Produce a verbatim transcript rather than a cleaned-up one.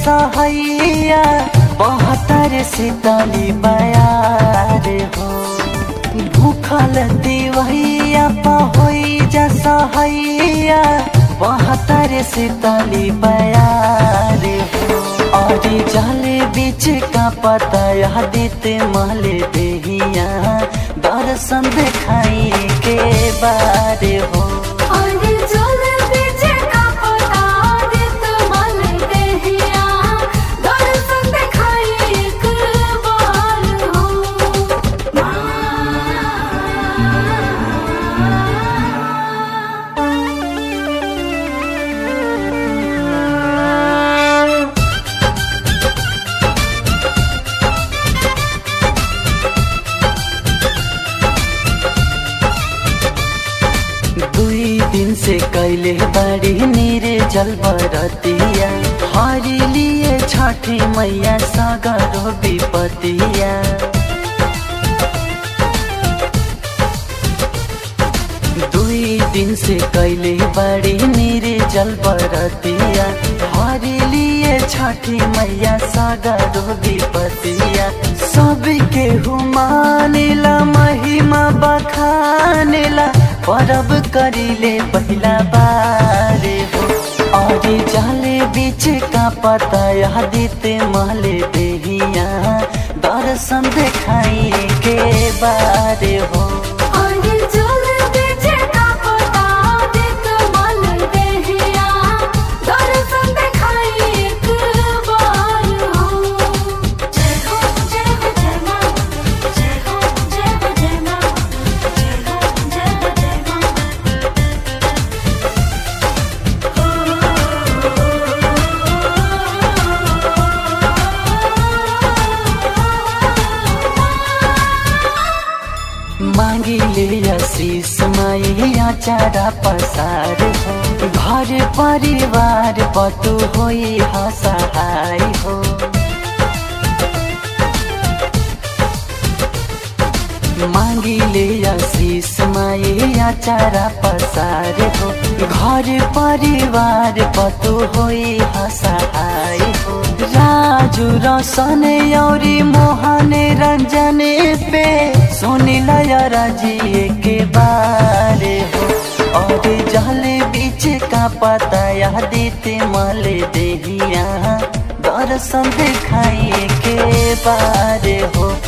सहैया बहत्तर शीतली बयार हो। भूखल दिवैया पहोई जा सहैया बहत्तर शीतली बयार हो। और जल बीच का पता दित मल देहिया दर्शन दिखाई के बार हो। दुई दिन से कैले बड़ी नीरे जल बरतिया हरी लिए छठी मैया सागरो विपतिया। दुई दिन से कैले बड़ी नीरे जल बरतिया हरी लिए छठी मैया सागरो विपतिया। सबके हुमानिला महिमा बखानिला परब करिले पहिला बार हो। और जाले बीच का पता दित मल देहिया दर्शन दिखाई के बार हो। मांगिले आशीष मैया चारा पसार हो। घर परिवार पतु होई हसहाय हो। मांगिले आशीष मैया चारा पसार हो। घर परिवार पतु होई हसहाय हो। राजू रोशन औरी मोहन रंजन पे सुनिला राजी के बारे हो। और जल बीच का पता दित मल देहिया दर्शन दिखाई के बारे हो।